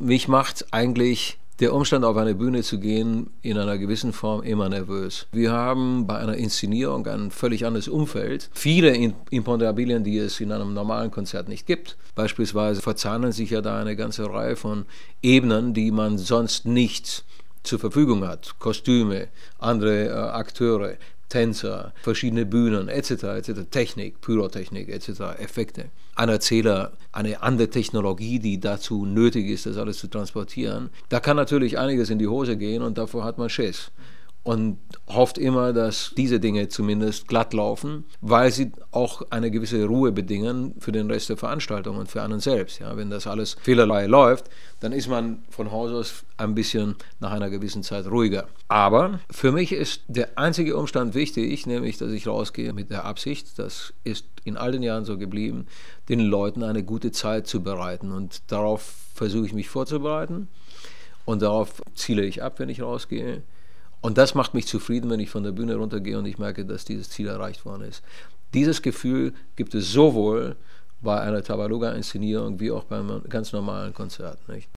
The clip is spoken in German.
mich macht eigentlich der Umstand, auf eine Bühne zu gehen, in einer gewissen Form immer nervös. Wir haben bei einer Inszenierung ein völlig anderes Umfeld. Viele Imponderabilien, die es in einem normalen Konzert nicht gibt. Beispielsweise verzahnen sich ja da eine ganze Reihe von Ebenen, die man sonst nicht zur Verfügung hat. Kostüme, andere Akteure, Tänzer, verschiedene Bühnen etc., Technik, Pyrotechnik etc., Effekte. Ein Erzähler, eine andere Technologie, die dazu nötig ist, das alles zu transportieren. Da kann natürlich einiges in die Hose gehen und davor hat man Schiss. Und hofft immer, dass diese Dinge zumindest glatt laufen, weil sie auch eine gewisse Ruhe bedingen für den Rest der Veranstaltung und für einen selbst. Ja, wenn das alles fehlerfrei läuft, dann ist man von Haus aus ein bisschen nach einer gewissen Zeit ruhiger. Aber für mich ist der einzige Umstand wichtig, nämlich, dass ich rausgehe mit der Absicht, das ist in all den Jahren so geblieben, den Leuten eine gute Zeit zu bereiten. Und darauf versuche ich mich vorzubereiten und darauf ziele ich ab, wenn ich rausgehe. Und das macht mich zufrieden, wenn ich von der Bühne runtergehe und ich merke, dass dieses Ziel erreicht worden ist. Dieses Gefühl gibt es sowohl bei einer Tabaluga-Inszenierung wie auch beim ganz normalen Konzert, nicht?